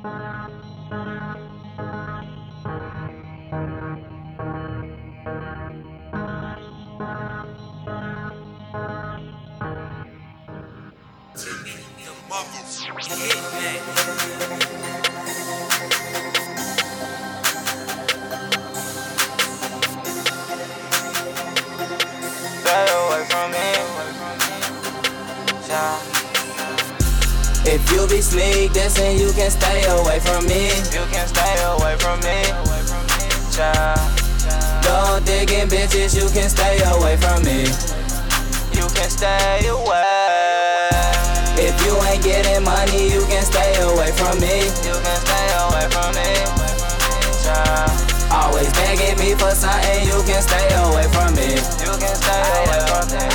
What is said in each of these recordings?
If you be sneak dissing, you can stay away from me. You can stay away from me. Gold digging bitches, you can stay away from me. You can stay away. If you ain't getting money, you can stay away from me. You can stay away from me. Always begging me for something, you can stay away from me. You can stay away from me.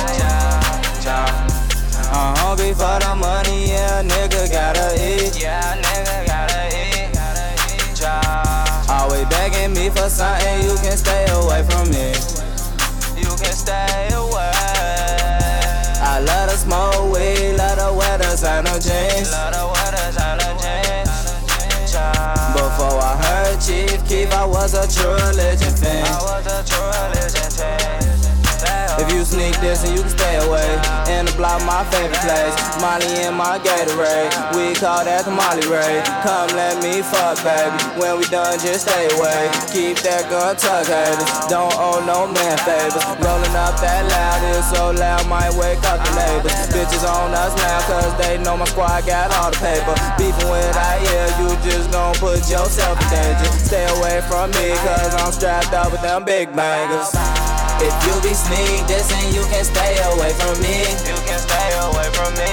I'm hungry for the money, yeah, nigga gotta eat. Yeah, nigga gotta eat. Always begging me for something, you can stay away from me. You can stay away. I love to smoke weed, love to wear designer jeans. Love to wear designer jeans. Before I heard Chief Keef, I was a true religion fan. I was a true religion fan. If you sneak this and you can stay away. In the block, my favorite place. Molly in my Gatorade. We call that the Molly Ray. Come let me fuck, baby. When we done, just stay away. Keep that gun tucked, haters. Don't owe no man favors. Rolling up that loud, it's so loud, might wake up the neighbors. Bitches on us now, cause they know my squad got all the paper. Beefing with I, yeah, you just gon' put yourself in danger. Stay away from me, cause I'm strapped up with them big bangers. If you be sneak dissing, you can stay away from me. You can stay away from me.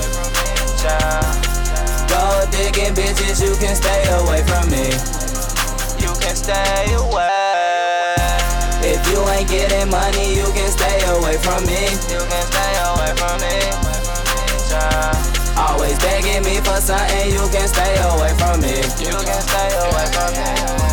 Gold digging bitches, you can stay away from me. You can stay away. If you ain't getting money, you can stay away from me. You can stay away from me. Always begging me for something, you can stay away from me. You can stay away from me.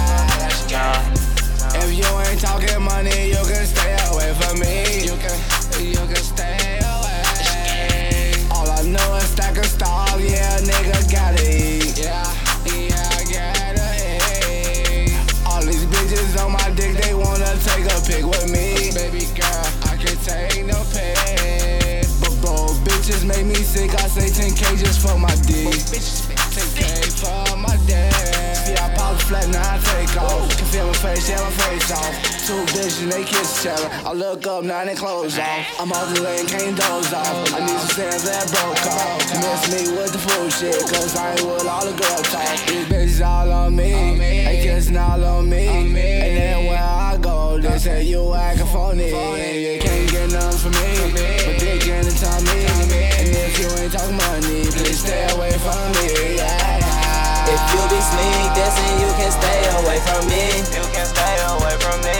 If you ain't talking money, you can stay away from me. You can stay away. All I know is stack a stall, yeah, nigga gotta eat. Yeah, I gotta eat. All these bitches on my dick, they wanna take a pic with me. Baby girl, I can take no pic. But bro, bitches make me sick, I say 10K just for my dick. 10K for my dick. See, I pop flat, now I take off. Can feel my face, yeah, my face off. Two bitches, they kiss each other. I look up, now they clothes off. I'm off the lane, can't doze off. I need some stamps that broke off. Miss me with the fool shit, cause I ain't with all the girl talk. These bitches all on me, they kissing all on me. And then where I go, they say you acting phony. You can't get none from me, but they can't tell me. And if you ain't talking money, please stay away from me. If you be sneak dissing, you can stay away from me. You can stay away from me.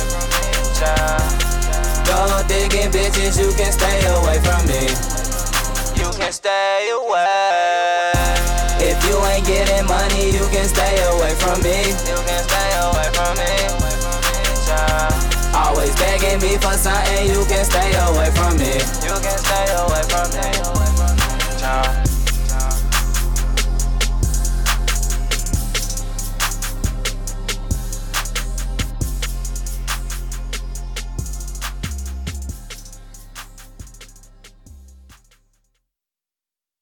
Gold digging bitches, you can stay away from me. You can stay away. If you ain't getting money, you can stay away from me. You can stay away from me. Always begging me for something, you can stay away from me. You can stay away from me.